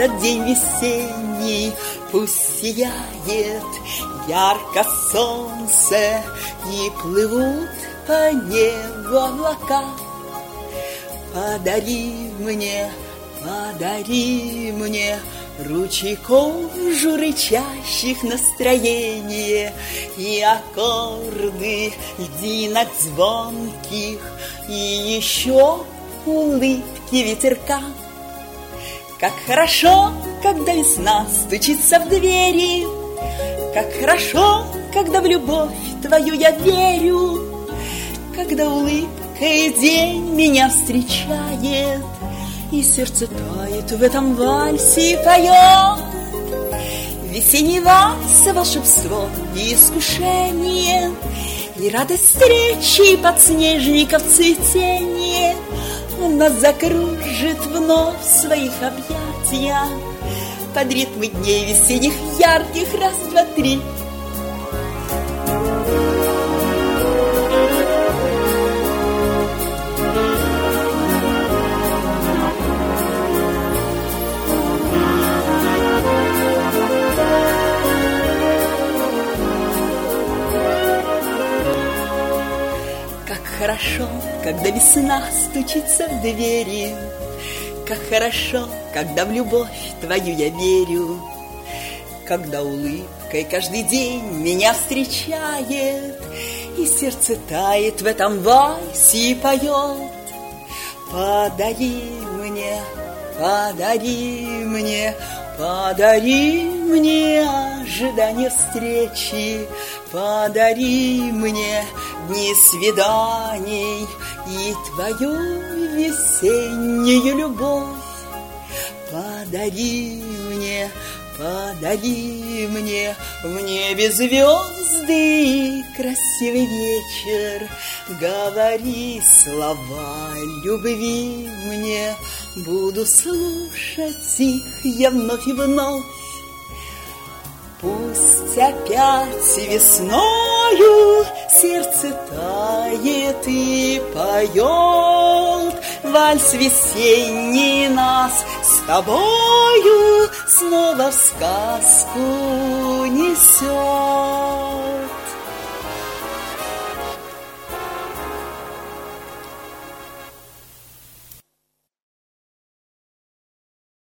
этот день весенний, пусть сияет ярко солнце и плывут по небу облака. Подари мне ручейков журчащих настроение и аккорды льдинок звонких, и еще улыбки ветерка. Как хорошо, когда весна стучится в двери, как хорошо, когда в любовь твою я верю, когда улыбкой день меня встречает, и сердце тает в этом вальсе и поет. Весенний вальс, волшебство и искушение, и радость встречи, и подснежников цветение. Он нас закружит вновь в своих объятиях под ритмы дней весенних ярких. Раз, два, три. Хорошо, когда весна стучится в двери, как хорошо, когда в любовь твою я верю, когда улыбкой каждый день меня встречает, и сердце тает в этом вальсе и поет. Подари мне, подари мне ожидание встречи, подари мне дни свиданий и твою весеннюю любовь. Подари мне в небе звезды и красивый вечер. Говори слова любви мне, буду слушать их я вновь и вновь. Пусть опять весною сердце тает и поет, вальс весенний нас с тобою снова в сказку несет.